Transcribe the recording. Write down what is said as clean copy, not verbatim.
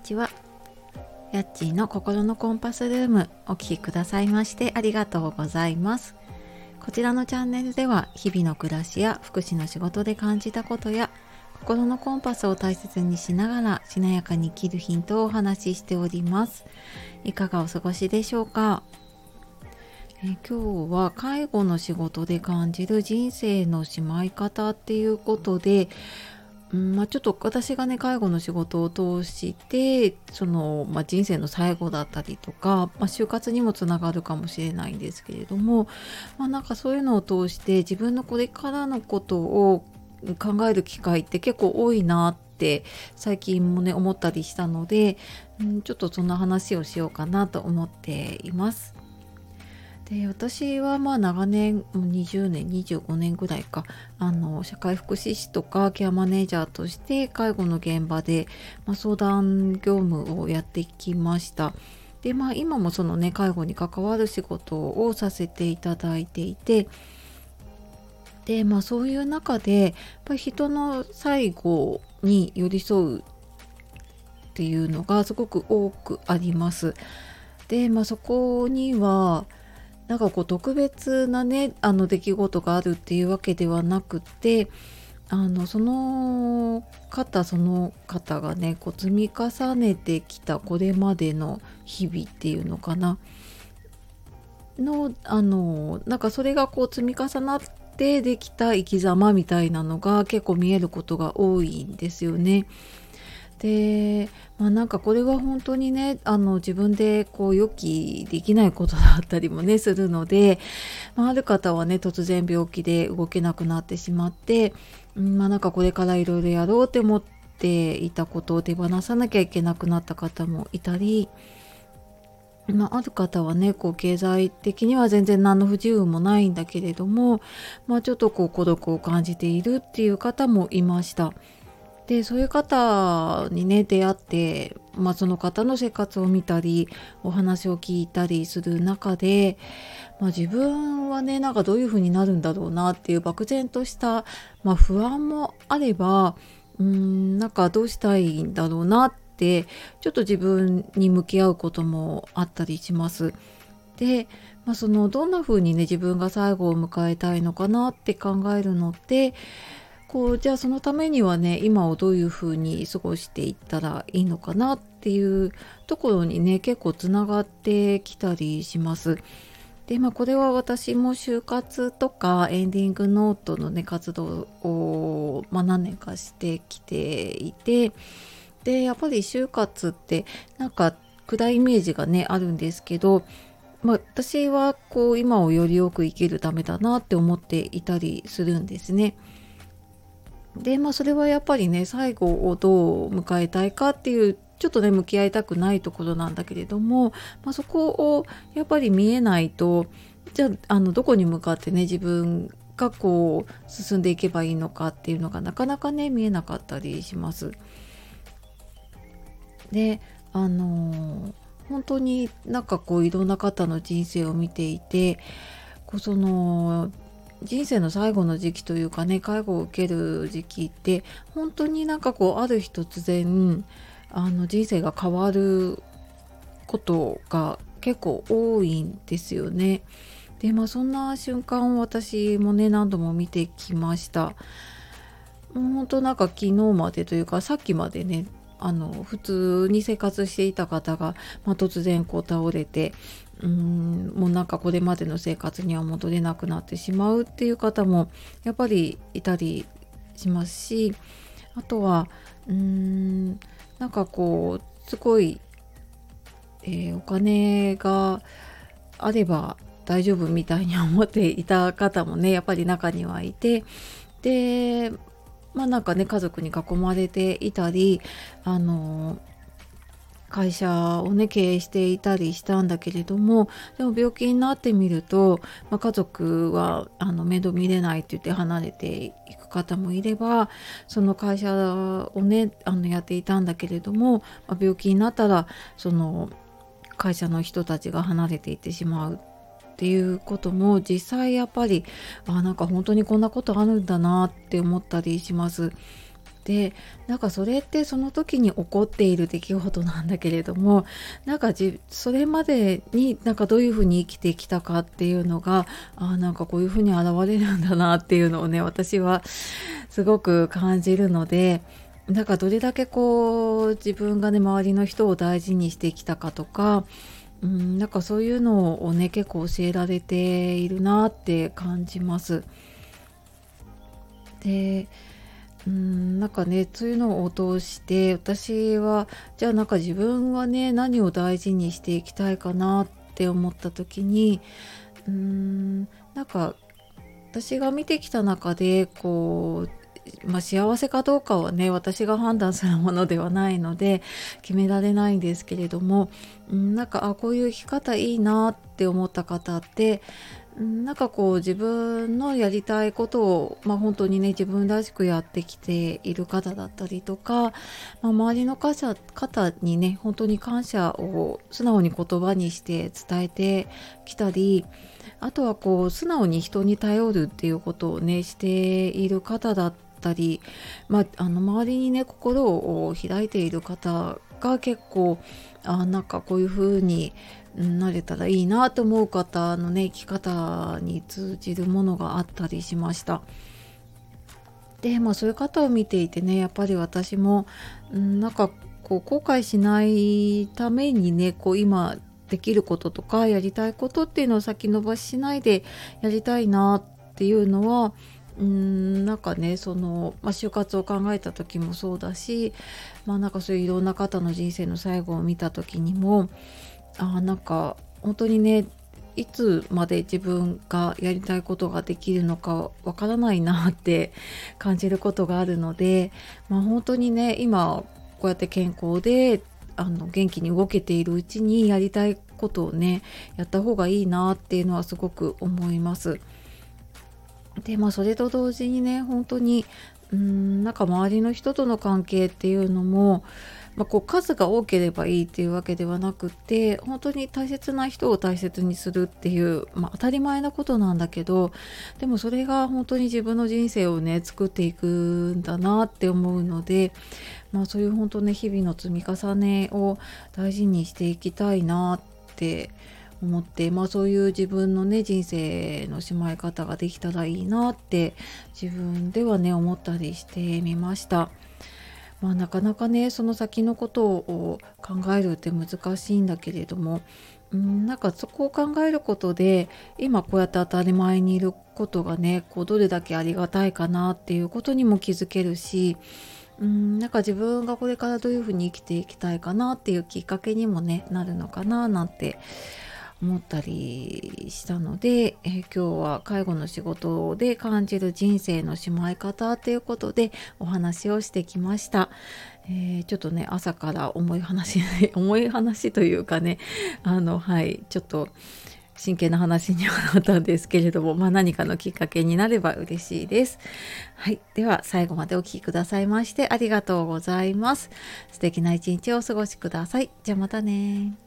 ちは。やっちーの心のコンパスルーム、お聞きくださいましてありがとうございます。こちらのチャンネルでは日々の暮らしや福祉の仕事で感じたことや心のコンパスを大切にしながらしなやかに生きるヒントをお話ししております。いかがお過ごしでしょうか。今日は介護の仕事で感じる人生のしまい方っていうことで、ちょっと私がね介護の仕事を通して人生の最後だったりとか、就活にもつながるかもしれないんですけれども、そういうのを通して自分のこれからのことを考える機会って結構多いなって最近もね思ったりしたので、ちょっとそんな話をしようかなと思っています。で、私は長年20年25年ぐらいか社会福祉士とかケアマネージャーとして介護の現場で、相談業務をやってきました。で、今もそのね介護に関わる仕事をさせていただいていて、でそういう中でやっぱり人の最後に寄り添うっていうのがすごく多くあります。で、そこには特別なね出来事があるっていうわけではなくて、その方がね積み重ねてきたこれまでの日々っていうのかなそれが積み重なってできた生き様みたいなのが結構見えることが多いんですよね。で、これは本当にね自分で予期できないことだったりもねするので、ある方はね突然病気で動けなくなってしまって、これからいろいろやろうって思っていたことを手放さなきゃいけなくなった方もいたり、ある方はね経済的には全然何の不自由もないんだけれども、ちょっと孤独を感じているっていう方もいました。で、そういう方にね出会って、その方の生活を見たりお話を聞いたりする中で、自分はねどういう風になるんだろうなっていう漠然とした、不安もあれば、どうしたいんだろうなってちょっと自分に向き合うこともあったりします。で、どんな風にね自分が最後を迎えたいのかなって考えるのってじゃあそのためにはね今をどういうふうに過ごしていったらいいのかなっていうところにね結構つながってきたりします。で、これは私も就活とかエンディングノートのね活動を、何年かしてきていて、でやっぱり就活って暗いイメージがねあるんですけど、私は今をよりよく生きるためだなって思っていたりするんですね。で、それはやっぱりね最後をどう迎えたいかっていうちょっとね向き合いたくないところなんだけれども、そこをやっぱり見えないと、じゃあどこに向かってね自分が進んでいけばいいのかっていうのがなかなかね見えなかったりします。で、本当にいろんな方の人生を見ていて、人生の最後の時期というかね介護を受ける時期って本当にある日突然人生が変わることが結構多いんですよね。で、そんな瞬間を私もね何度も見てきました。本当昨日までというかさっきまでね普通に生活していた方が、突然倒れて、もうこれまでの生活には戻れなくなってしまうっていう方もやっぱりいたりしますし、あとはすごい、お金があれば大丈夫みたいに思っていた方もねやっぱり中にはいて、で家族に囲まれていたり会社をね経営していたりしたんだけれども、でも病気になってみると、家族は面倒見れないって言って離れていく方もいれば、その会社をねやっていたんだけれども、病気になったらその会社の人たちが離れていってしまうっていうことも実際やっぱり本当にこんなことあるんだなって思ったりします。 でなんかそれってその時に起こっている出来事なんだけれども、なんかそれまでになんかどういうふうに生きてきたかっていうのが、なんかこういうふうに現れるんだなっていうのをね、私はすごく感じるので、なんかどれだけこう自分がね周りの人を大事にしてきたかとか、なんかそういうのをね結構教えられているなって感じます。でなんかねそういうのを通して私はじゃあなんか自分はね何を大事にしていきたいかなって思った時に、なんか私が見てきた中でこう、幸せかどうかはね私が判断するものではないので決められないんですけれども、なんかこういう生き方いいなって思った方って、なんかこう自分のやりたいことを、本当にね自分らしくやってきている方だったりとか、周りの方にね本当に感謝を素直に言葉にして伝えてきたり、あとはこう素直に人に頼るっていうことをねしている方だったり、周りにね心を開いている方が結構なんかこういう風になれたらいいなと思う方のね生き方に通じるものがあったりしました。でそういう方を見ていてねやっぱり私も、なんかこう後悔しないためにねこう今できることとかやりたいことっていうのを先延ばししないでやりたいなっていうのは、なんかね就活を考えた時もそうだし、なんかそういういろんな方の人生の最後を見た時にも、なんか本当にねいつまで自分がやりたいことができるのかわからないなって感じることがあるので、本当にね今こうやって健康で元気に動けているうちにやりたいことをねやった方がいいなっていうのはすごく思います。でそれと同時にね本当になんか周りの人との関係っていうのも、こう数が多ければいいっていうわけではなくって本当に大切な人を大切にするっていう、当たり前なことなんだけど、でもそれが本当に自分の人生をね作っていくんだなって思うので、そういう本当ね日々の積み重ねを大事にしていきたいなって思って、そういう自分のね人生のしまい方ができたらいいなって自分ではね思ったりしてみました。なかなかねその先のことを考えるって難しいんだけれども、なんかそこを考えることで今こうやって当たり前にいることがねこうどれだけありがたいかなっていうことにも気づけるし、なんか自分がこれからどういうふうに生きていきたいかなっていうきっかけにもねなるのかななんて思ったりしたので、今日は介護の仕事で感じる人生のしまい方ということでお話をしてきました。ちょっとね朝から重い話重い話というかねちょっと真剣な話にはなったんですけれども、何かのきっかけになれば嬉しいです。はい、では最後までお聞きくださいましてありがとうございます。素敵な一日をお過ごしください。じゃあまたね。